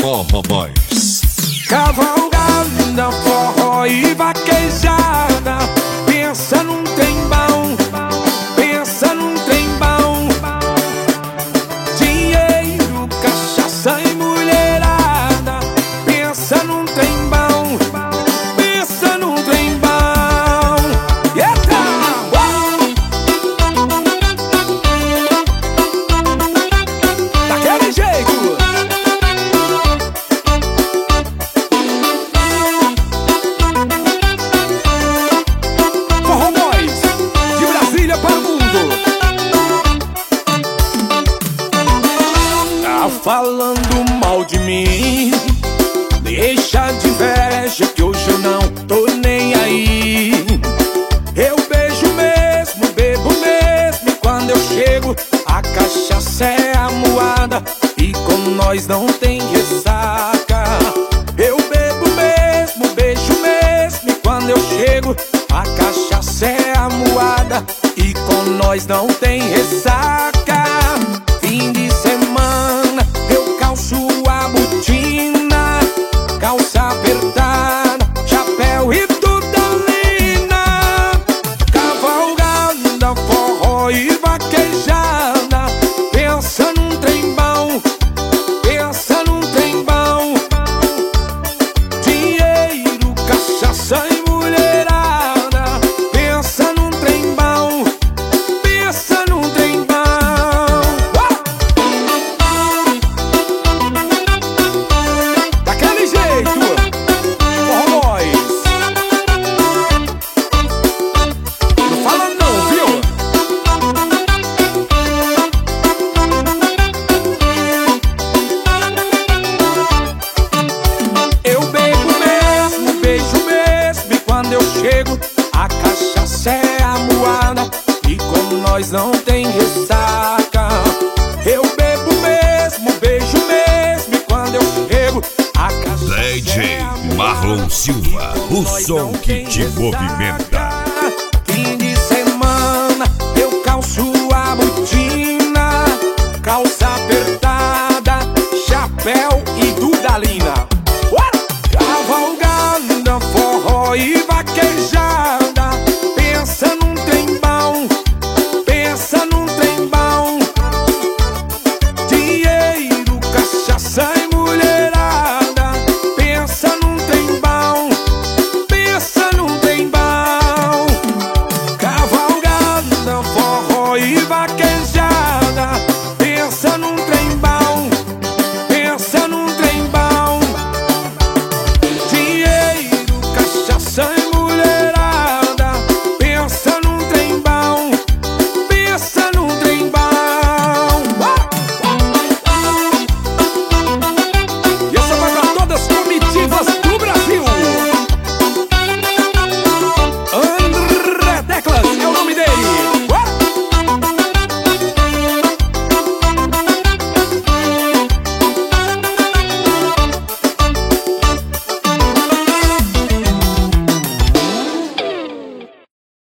Forró Boys. Cavalgada, forró e vaquejada. Pensa num trem bom, pensa num trem bom. Dinheiro, cachaça e mulherada. Pensa num trem bom, pensa num trem bom. Eita! Daquele jeito. Forró Boys, de Brasília para o mundo. Tá falando mal de mim? Deixa de inveja que hoje eu não tô nem aí. Eu beijo mesmo, bebo mesmo, e quando eu chego a cachaça é a moada e com nós não tem ressaca. Eu bebo mesmo, beijo mesmo, e quando eu chego a cachaça é a moada e com nós não tem ressaca. Fim de semana eu calço a botina, calça apertada, chapéu e tudalina. Cavalgada, forró e vaquejada. Pensa num trem bom, pensa num trem bom. Dinheiro, cachaça e mulherada. Pensa num trem bom, pensa num trem bom. Daquele jeito, Forró Boys. Não fala não, viu? Eu bebo mesmo, beijo mesmo, e quando eu chego a cachaça é a moada e com nós não tem ressaca. Eu bebo mesmo, beijo mesmo, e quando eu chego a cachaça DJ é a moada Marlon Silva, e com o nós som não que tem te ressaca. movimenta. Fim de semana eu calço a botina, calça apertada, chapéu e dudalina.